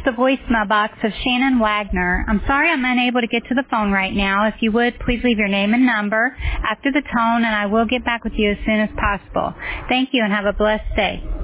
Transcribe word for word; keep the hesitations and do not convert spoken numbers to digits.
the voicemail box of Shannon Wagner. I'm sorry I'm unable to get to the phone right now. If you would, please leave your name and number after the tone, and I will get back with you as soon as possible. Thank you, and have a blessed day.